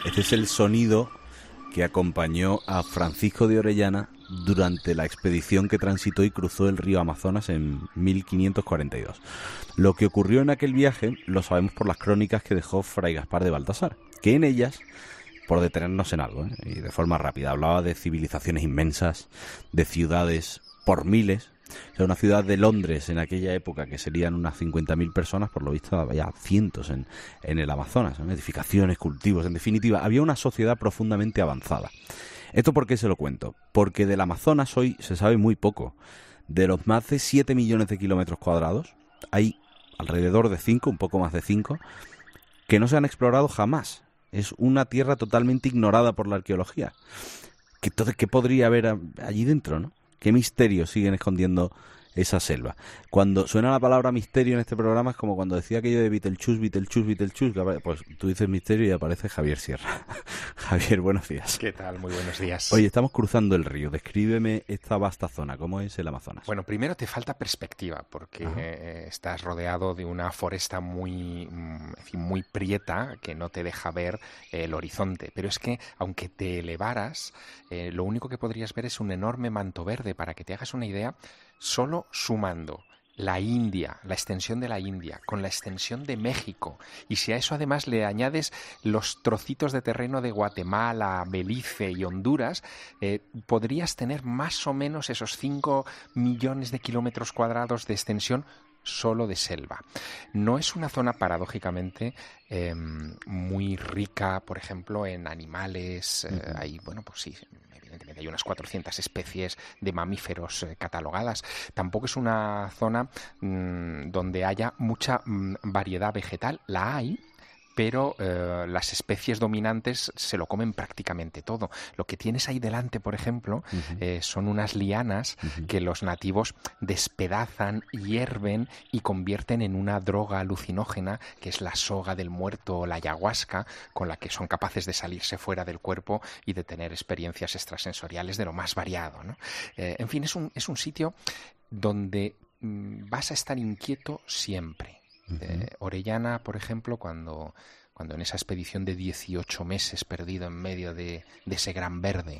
Este es el sonido que acompañó a Francisco de Orellana durante la expedición que transitó y cruzó el río Amazonas en 1542. Lo que ocurrió en aquel viaje lo sabemos por las crónicas que dejó Fray Gaspar de Baltasar, que en ellas, por detenernos en algo, y de forma rápida, hablaba de civilizaciones inmensas, de ciudades por miles. O sea, una ciudad de Londres en aquella época, que serían unas 50.000 personas, por lo visto había cientos en el Amazonas, ¿no? Edificaciones, cultivos, en definitiva, había una sociedad profundamente avanzada. ¿Esto por qué se lo cuento? Porque del Amazonas hoy se sabe muy poco. De los más de 7 millones de kilómetros cuadrados, hay alrededor de 5, un poco más de 5, que no se han explorado jamás. Es una tierra totalmente ignorada por la arqueología. Entonces, ¿qué podría haber allí dentro, no? ¿Qué misterios siguen escondiendo esa selva? Cuando suena la palabra misterio en este programa es como cuando decía aquello de Beetlejuice, pues tú dices misterio y aparece Javier Sierra. Javier, buenos días. ¿Qué tal? Muy buenos días. Oye, estamos cruzando el río. Descríbeme esta vasta zona. ¿Cómo es el Amazonas? Bueno, primero te falta perspectiva porque estás rodeado de una foresta muy prieta que no te deja ver el horizonte. Pero es que, aunque te elevaras, lo único que podrías ver es un enorme manto verde. Para que te hagas una idea, solo sumando la India, la extensión de la India, con la extensión de México, y si a eso además le añades los trocitos de terreno de Guatemala, Belice y Honduras, podrías tener más o menos esos 5 millones de kilómetros cuadrados de extensión solo de selva. No es una zona, paradójicamente, muy rica, por ejemplo, en animales. Hay, bueno, pues sí, evidentemente hay unas 400 especies de mamíferos catalogadas. Tampoco es una zona donde haya mucha variedad vegetal. La hay, pero las especies dominantes se lo comen prácticamente todo. Lo que tienes ahí delante, por ejemplo, son unas lianas que los nativos despedazan, hierven y convierten en una droga alucinógena, que es la soga del muerto o la ayahuasca, con la que son capaces de salirse fuera del cuerpo y de tener experiencias extrasensoriales de lo más variado, ¿no? En fin, es un sitio donde vas a estar inquieto siempre. Orellana, por ejemplo, cuando en esa expedición de 18 meses perdido en medio de ese gran verde,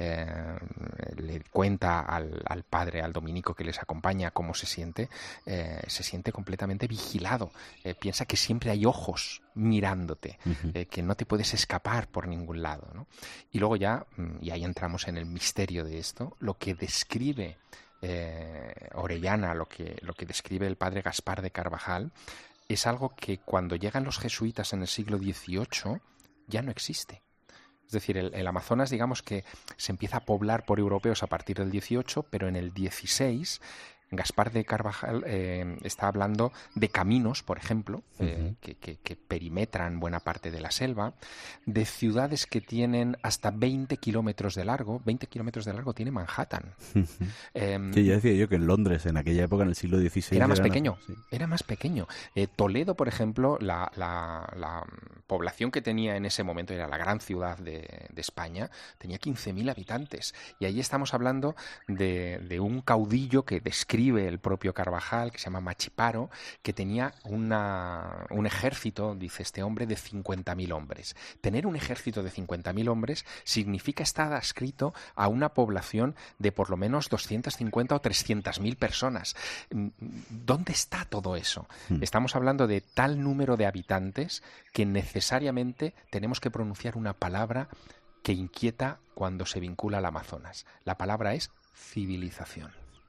le cuenta al padre, al dominico que les acompaña, cómo se siente completamente vigilado. Piensa que siempre hay ojos mirándote, que no te puedes escapar por ningún lado, ¿no? Y luego ya, y ahí entramos en el misterio de esto, lo que describe Orellana, lo que describe el padre Gaspar de Carvajal, es algo que cuando llegan los jesuitas en el siglo XVIII ya no existe. Es decir, el Amazonas, digamos que se empieza a poblar por europeos a partir del XVIII, pero en el XVI Gaspar de Carvajal está hablando de caminos, por ejemplo, que perimetran buena parte de la selva, de ciudades que tienen hasta 20 kilómetros de largo. 20 kilómetros de largo tiene Manhattan. Sí, ya decía yo que en Londres, en aquella época, en el siglo XVI... Era más pequeño. Era más pequeño. Toledo, por ejemplo, la población que tenía en ese momento, era la gran ciudad de España, tenía 15.000 habitantes. Y ahí estamos hablando de un caudillo que describe el propio Carvajal, que se llama Machiparo, que tenía un ejército, dice este hombre, de 50.000 hombres. Tener un ejército de 50.000 hombres significa estar adscrito a una población de por lo menos 250 o 300.000 personas. ¿Dónde está todo eso? Estamos hablando de tal número de habitantes que necesariamente tenemos que pronunciar una palabra que inquieta cuando se vincula al Amazonas. La palabra es civilización.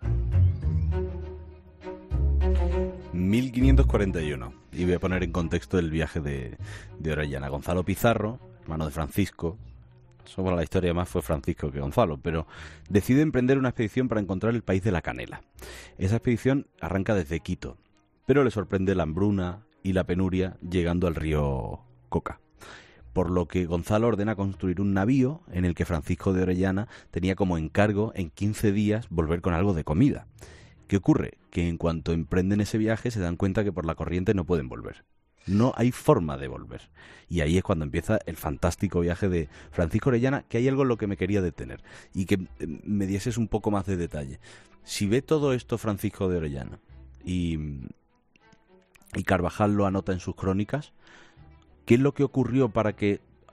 1541. Y voy a poner en contexto el viaje de Orellana. Gonzalo Pizarro, hermano de Francisco, sobre la historia más fue Francisco que Gonzalo, pero decide emprender una expedición para encontrar el país de la canela. Esa expedición arranca desde Quito, pero le sorprende la hambruna y la penuria llegando al río Coca. Por lo que Gonzalo ordena construir un navío en el que Francisco de Orellana tenía como encargo en 15 días volver con algo de comida. ¿Qué ocurre? Que en cuanto emprenden ese viaje se dan cuenta que por la corriente no pueden volver. No hay forma de volver. Y ahí es cuando empieza el fantástico viaje de Francisco Orellana, que hay algo en lo que me quería detener y que me dieses un poco más de detalle. Si ve todo esto Francisco de Orellana y Carvajal lo anota en sus crónicas, ¿qué es lo que ocurrió para que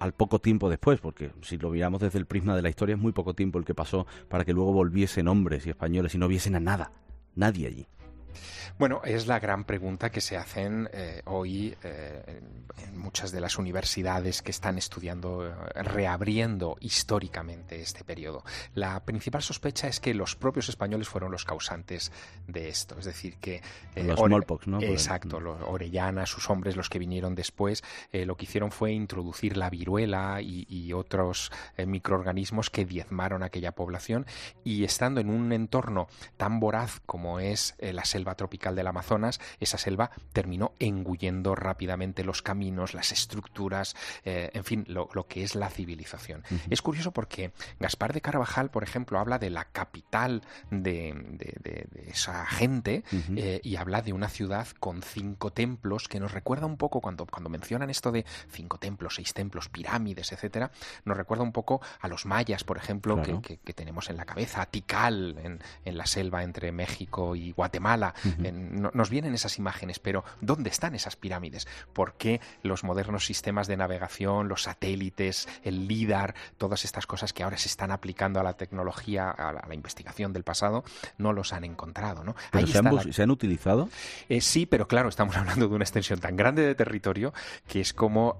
al poco tiempo después, porque si lo miramos desde el prisma de la historia es muy poco tiempo el que pasó para que luego volviesen hombres y españoles y no viesen a nadie allí. Bueno, es la gran pregunta que se hacen hoy en muchas de las universidades que están estudiando, reabriendo históricamente este periodo. La principal sospecha es que los propios españoles fueron los causantes de esto, es decir, que... los smallpox, ¿no? Exacto, los Orellana, sus hombres, los que vinieron después, lo que hicieron fue introducir la viruela y otros microorganismos que diezmaron aquella población, y estando en un entorno tan voraz como es la selva tropical del Amazonas, esa selva terminó engullendo rápidamente los caminos, las estructuras, en fin, lo que es la civilización. Uh-huh. Es curioso porque Gaspar de Carvajal, por ejemplo, habla de la capital de esa gente, uh-huh, y habla de una ciudad con 5 templos, que nos recuerda un poco, cuando mencionan esto de 5 templos, 6 templos, pirámides, etcétera, nos recuerda un poco a los mayas, por ejemplo, claro, que tenemos en la cabeza, a Tikal, en la selva entre México y Guatemala. Uh-huh. Nos vienen esas imágenes, pero ¿dónde están esas pirámides? ¿Por qué los modernos sistemas de navegación, los satélites, el LIDAR, todas estas cosas que ahora se están aplicando a la tecnología, a la investigación del pasado, no los han encontrado, ¿no? ¿Pero se han utilizado? Sí, pero claro, estamos hablando de una extensión tan grande de territorio que es como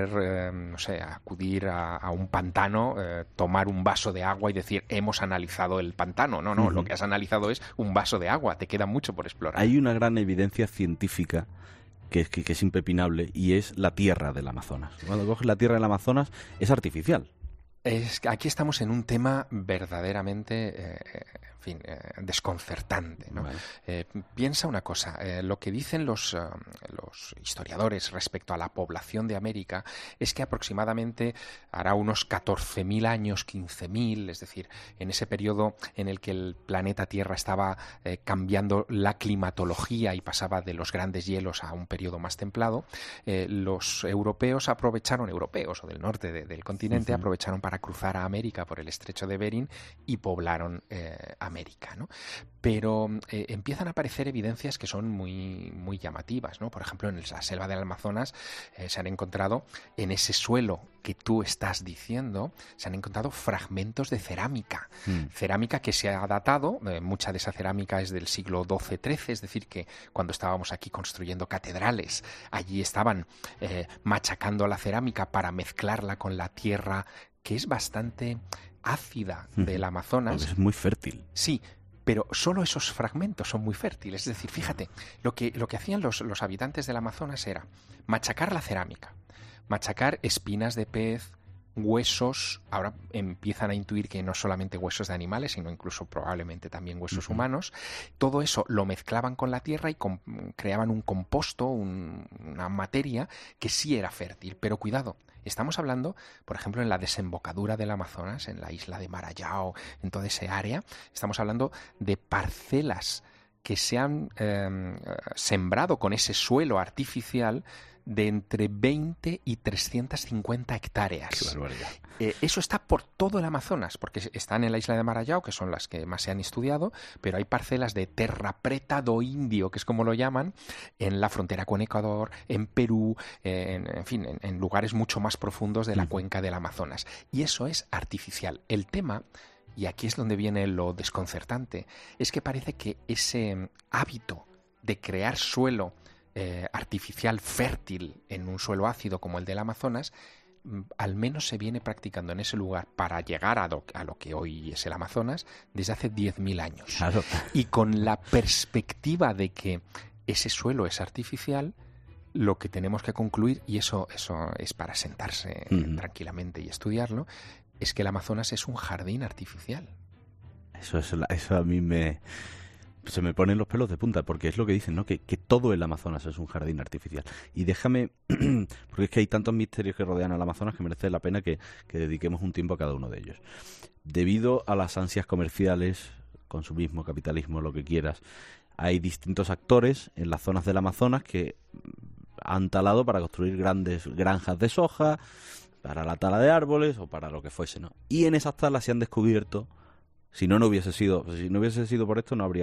acudir a un pantano, tomar un vaso de agua y decir, hemos analizado el pantano. No, uh-huh, lo que has analizado es un vaso de agua, te queda mucho por explorar. Hay una gran evidencia científica que es impepinable, y es la tierra del Amazonas. Cuando coges la tierra del Amazonas es artificial. Aquí estamos en un tema verdaderamente desconcertante, ¿no? Vale. Piensa una cosa, lo que dicen los historiadores respecto a la población de América es que aproximadamente hará unos 14.000 años, 15.000, es decir, en ese periodo en el que el planeta Tierra estaba cambiando la climatología y pasaba de los grandes hielos a un periodo más templado, los europeos o del norte del continente, uh-huh, aprovecharon para cruzar a América por el estrecho de Bering y poblaron América, ¿no? Pero empiezan a aparecer evidencias que son muy, muy llamativas, ¿no? Por ejemplo, en la selva del Amazonas se han encontrado, en ese suelo que tú estás diciendo, se han encontrado fragmentos de cerámica. Cerámica que se ha datado, mucha de esa cerámica es del siglo XII-XIII, es decir, que cuando estábamos aquí construyendo catedrales, allí estaban machacando la cerámica para mezclarla con la tierra, que es bastante ácida, del Amazonas. Es muy fértil. Sí, pero solo esos fragmentos son muy fértiles. Es decir, fíjate, lo que hacían los habitantes del Amazonas era machacar la cerámica, machacar espinas de pez, huesos. Ahora empiezan a intuir que no solamente huesos de animales, sino incluso probablemente también huesos, uh-huh, humanos. Todo eso lo mezclaban con la tierra y creaban un composto, una materia que sí era fértil. Pero cuidado, estamos hablando, por ejemplo, en la desembocadura del Amazonas, en la isla de Marajao, en toda esa área, estamos hablando de parcelas que se han sembrado con ese suelo artificial de entre 20 y 350 hectáreas. ¡Qué barbaridad! Eso está por todo el Amazonas, porque están en la isla de Marajao, que son las que más se han estudiado, pero hay parcelas de terra preta do indio, que es como lo llaman, en la frontera con Ecuador, en Perú, en lugares mucho más profundos de la cuenca del Amazonas. Y eso es artificial. El tema, y aquí es donde viene lo desconcertante, es que parece que ese hábito de crear suelo artificial fértil en un suelo ácido como el del Amazonas, al menos se viene practicando en ese lugar para llegar a lo que hoy es el Amazonas desde hace 10.000 años. Claro. Y con la perspectiva de que ese suelo es artificial, lo que tenemos que concluir, y eso es para sentarse tranquilamente y estudiarlo, es que el Amazonas es un jardín artificial. Eso a mí se me ponen los pelos de punta, porque es lo que dicen, ¿no? Que todo el Amazonas es un jardín artificial. Y déjame, porque es que hay tantos misterios que rodean al Amazonas que merece la pena que dediquemos un tiempo a cada uno de ellos. Debido a las ansias comerciales, consumismo, capitalismo, lo que quieras, hay distintos actores en las zonas del Amazonas que han talado para construir grandes granjas de soja, para la tala de árboles o para lo que fuese, ¿no? Y en esas talas se han descubierto Si no hubiese sido por esto, no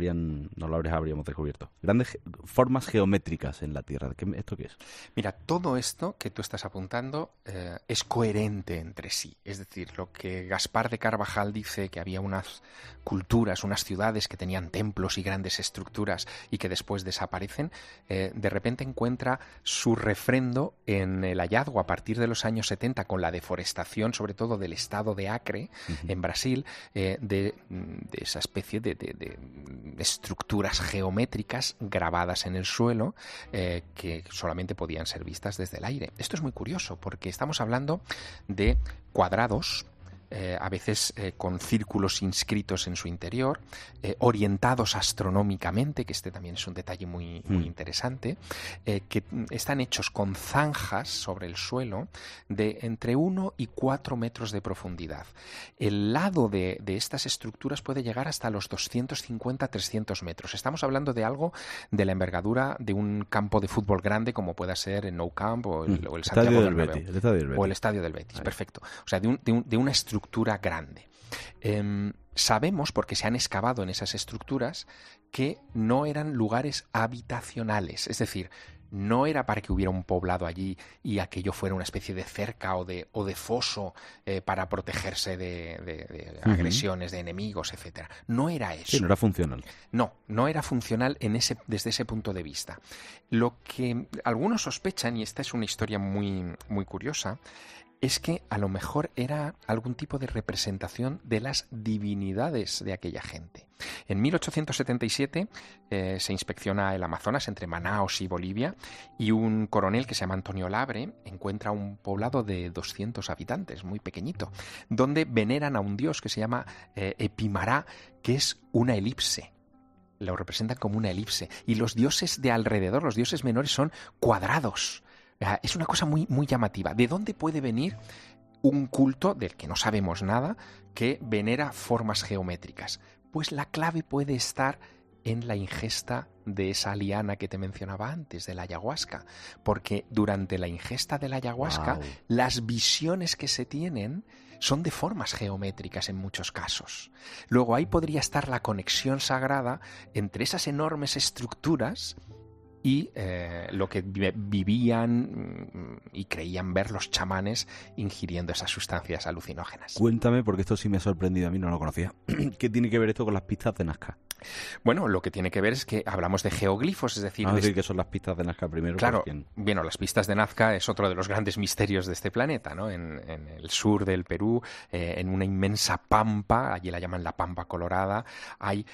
lo habríamos descubierto. Grandes formas geométricas en la Tierra. ¿Esto qué es? Mira, todo esto que tú estás apuntando es coherente entre sí. Es decir, lo que Gaspar de Carvajal dice, que había unas culturas, unas ciudades que tenían templos y grandes estructuras y que después desaparecen, de repente encuentra su refrendo en el hallazgo a partir de los años 70 con la deforestación, sobre todo del estado de Acre, en Brasil, de esa especie de estructuras geométricas grabadas en el suelo que solamente podían ser vistas desde el aire. Esto es muy curioso porque estamos hablando de cuadrados, a veces con círculos inscritos en su interior, orientados astronómicamente, que este también es un detalle muy interesante, que están hechos con zanjas sobre el suelo de entre 1 y 4 metros de profundidad. El lado de estas estructuras puede llegar hasta los 250-300 metros. Estamos hablando de algo de la envergadura de un campo de fútbol grande como pueda ser el Nou Camp o el Santiago Bernabéu. O el Estadio del Betis, perfecto. O sea, de una estructura grande. Sabemos, porque se han excavado en esas estructuras, que no eran lugares habitacionales, es decir, no era para que hubiera un poblado allí y aquello fuera una especie de cerca o de foso para protegerse de agresiones, de enemigos, etcétera. No era eso. Sí, no era funcional. No era funcional desde ese punto de vista. Lo que algunos sospechan, y esta es una historia muy, muy curiosa, es que a lo mejor era algún tipo de representación de las divinidades de aquella gente. En 1877 se inspecciona el Amazonas entre Manaos y Bolivia y un coronel que se llama Antonio Labre encuentra un poblado de 200 habitantes, muy pequeñito, donde veneran a un dios que se llama Epimará, que es una elipse. Lo representan como una elipse. Y los dioses de alrededor, los dioses menores, son cuadrados. Es una cosa muy, muy llamativa. ¿De dónde puede venir un culto del que no sabemos nada que venera formas geométricas? Pues la clave puede estar en la ingesta de esa liana que te mencionaba antes, de la ayahuasca. Porque durante la ingesta de la ayahuasca, las visiones que se tienen son de formas geométricas en muchos casos. Luego ahí podría estar la conexión sagrada entre esas enormes estructuras y lo que vivían y creían ver los chamanes ingiriendo esas sustancias alucinógenas. Cuéntame, porque esto sí me ha sorprendido, a mí no lo conocía. ¿Qué tiene que ver esto con las pistas de Nazca? Bueno, lo que tiene que ver es que hablamos de geoglifos, es decir... Vamos a decir que son las pistas de Nazca primero. Claro, bueno, las pistas de Nazca es otro de los grandes misterios de este planeta, ¿no? En el sur del Perú, en una inmensa pampa, allí la llaman la Pampa Colorada, hay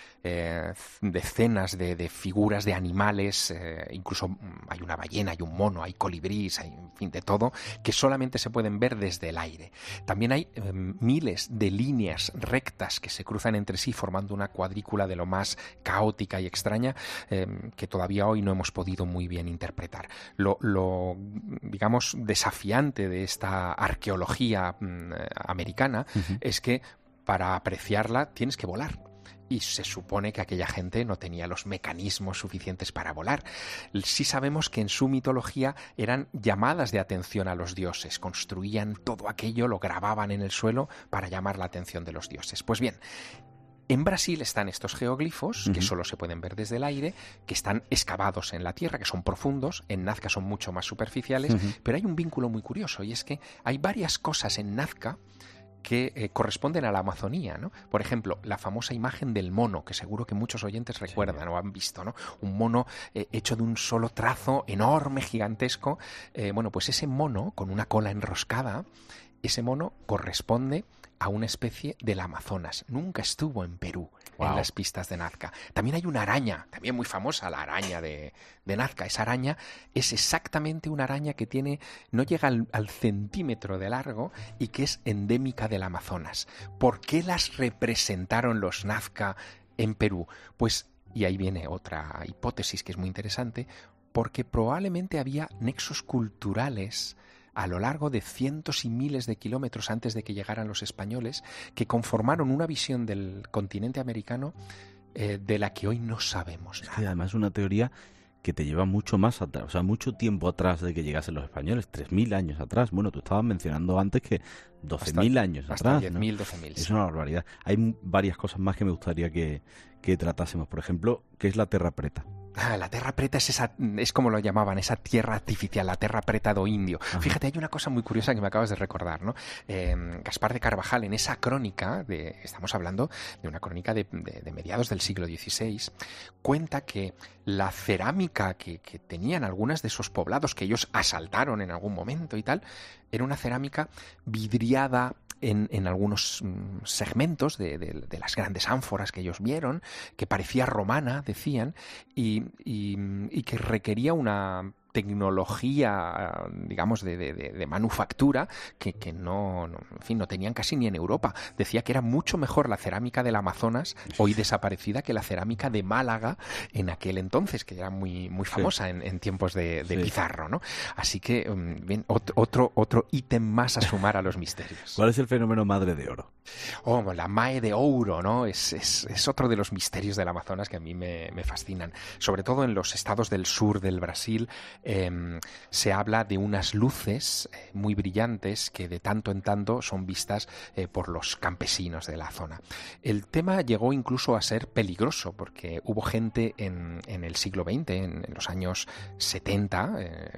decenas de figuras de animales, incluso hay una ballena, hay un mono, hay colibríes, hay, en fin, de todo, que solamente se pueden ver desde el aire. También hay miles de líneas rectas que se cruzan entre sí formando una cuadrícula de lo más caótica y extraña que todavía hoy no hemos podido muy bien interpretar. Lo digamos, desafiante de esta arqueología americana es que para apreciarla tienes que volar. Y se supone que aquella gente no tenía los mecanismos suficientes para volar. Sí sabemos que en su mitología eran llamadas de atención a los dioses. Construían todo aquello, lo grababan en el suelo para llamar la atención de los dioses. Pues bien, en Brasil están estos geoglifos, que solo se pueden ver desde el aire, que están excavados en la tierra, que son profundos, en Nazca son mucho más superficiales, pero hay un vínculo muy curioso, y es que hay varias cosas en Nazca que corresponden a la Amazonía, ¿no? Por ejemplo, la famosa imagen del mono, que seguro que muchos oyentes recuerdan o han visto, ¿no? Un mono hecho de un solo trazo, enorme, gigantesco. Bueno, pues ese mono, con una cola enroscada, ese mono corresponde a una especie del Amazonas. Nunca estuvo en Perú, en las pistas de Nazca. También hay una araña, también muy famosa, la araña de Nazca. Esa araña es exactamente una araña que no llega al centímetro de largo y que es endémica del Amazonas. ¿Por qué las representaron los Nazca en Perú? Pues, y ahí viene otra hipótesis que es muy interesante, porque probablemente había nexos culturales a lo largo de cientos y miles de kilómetros antes de que llegaran los españoles, que conformaron una visión del continente americano de la que hoy no sabemos nada. Y además una teoría que te lleva mucho más atrás, o sea, mucho tiempo atrás de que llegasen los españoles, 3.000 años atrás. Bueno, tú estabas mencionando antes que 12.000 años hasta atrás. 10.000, ¿no? 12.000. Es una barbaridad. Hay varias cosas más que me gustaría que tratásemos. Por ejemplo, ¿qué es la terra preta? La terra preta es como lo llamaban, esa tierra artificial, la terra preta do indio. Ajá. Fíjate, hay una cosa muy curiosa que me acabas de recordar, ¿no? Gaspar de Carvajal, en esa crónica, estamos hablando de una crónica de mediados del siglo XVI, cuenta que la cerámica que tenían algunas de esos poblados que ellos asaltaron en algún momento y tal, era una cerámica vidriada en algunos segmentos de las grandes ánforas que ellos vieron, que parecía romana, decían, y que requería una tecnología, digamos, de manufactura que no tenían casi ni en Europa. Decía que era mucho mejor la cerámica del Amazonas, hoy desaparecida, que la cerámica de Málaga en aquel entonces, que era muy famosa en tiempos de Pizarro, ¿no? Así que, bien, otro ítem más a sumar a los misterios. ¿Cuál es el fenómeno madre de oro? La Mae de Ouro, ¿no? Es otro de los misterios del Amazonas que a mí me fascinan. Sobre todo en los estados del sur del Brasil, se habla de unas luces muy brillantes que de tanto en tanto son vistas por los campesinos de la zona. El tema llegó incluso a ser peligroso porque hubo gente en el siglo XX, en los años 70,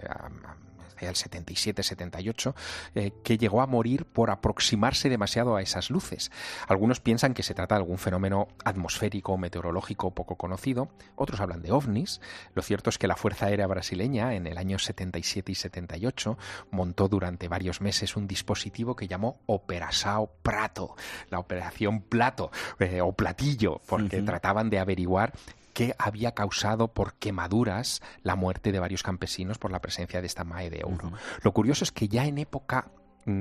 el 77-78, que llegó a morir por aproximarse demasiado a esas luces. Algunos piensan que se trata de algún fenómeno atmosférico o meteorológico poco conocido, otros hablan de ovnis. Lo cierto es que la Fuerza Aérea Brasileña en el año 77 y 78 montó durante varios meses un dispositivo que llamó Operação Prato, la Operación Plato o Platillo, porque trataban de averiguar qué había causado por quemaduras la muerte de varios campesinos por la presencia de esta Mae de Ouro. Lo curioso es que ya en época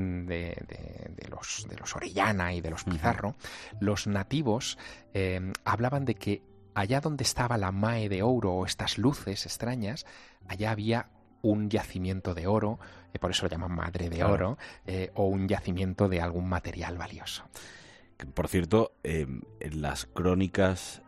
de los Orellana y de los Pizarro, los nativos hablaban de que allá donde estaba la Mae de Ouro o estas luces extrañas, allá había un yacimiento de oro, por eso lo llaman Madre de Oro, o un yacimiento de algún material valioso. Por cierto, en las crónicas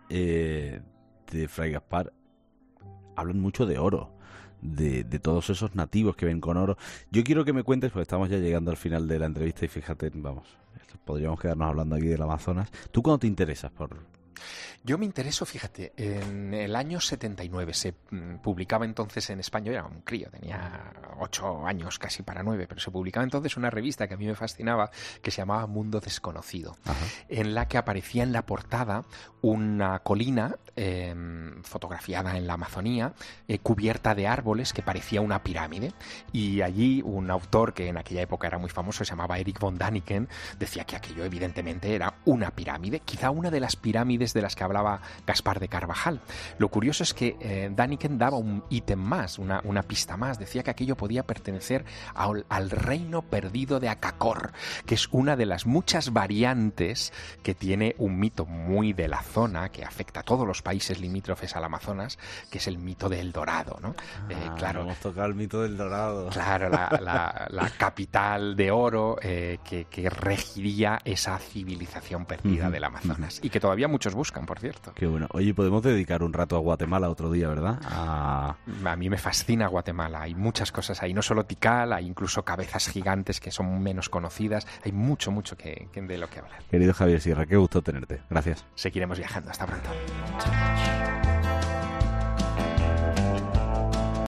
de Fray Gaspar hablan mucho de oro, de todos esos nativos que ven con oro. Yo quiero que me cuentes, porque estamos ya llegando al final de la entrevista y fíjate, vamos, podríamos quedarnos hablando aquí del Amazonas. ¿Tú cuándo te interesas por...? Yo me intereso, fíjate, en el año 79 se publicaba entonces en España, yo era un crío, tenía 8 años, casi para 9, pero se publicaba entonces una revista que a mí me fascinaba, que se llamaba Mundo Desconocido, en la que aparecía en la portada una colina fotografiada en la Amazonía, cubierta de árboles que parecía una pirámide, y allí un autor que en aquella época era muy famoso, se llamaba Erich von Däniken, decía que aquello evidentemente era una pirámide, quizá una de las pirámides de las que hablaba Gaspar de Carvajal. Lo curioso es que Däniken daba un ítem más, una pista más. Decía que aquello podía pertenecer al reino perdido de Acacor, que es una de las muchas variantes que tiene un mito muy de la zona, que afecta a todos los países limítrofes al Amazonas, que es el mito del Dorado, ¿no? Claro, hemos tocado el mito del Dorado. Claro, la capital de oro que regiría esa civilización perdida del Amazonas, y que todavía muchos buscan, por cierto. Qué bueno. Oye, podemos dedicar un rato a Guatemala otro día, ¿verdad? A mí me fascina Guatemala. Hay muchas cosas ahí. No solo Tikal, hay incluso cabezas gigantes que son menos conocidas. Hay mucho de lo que hablar. Querido Javier Sierra, qué gusto tenerte. Gracias. Seguiremos viajando. Hasta pronto.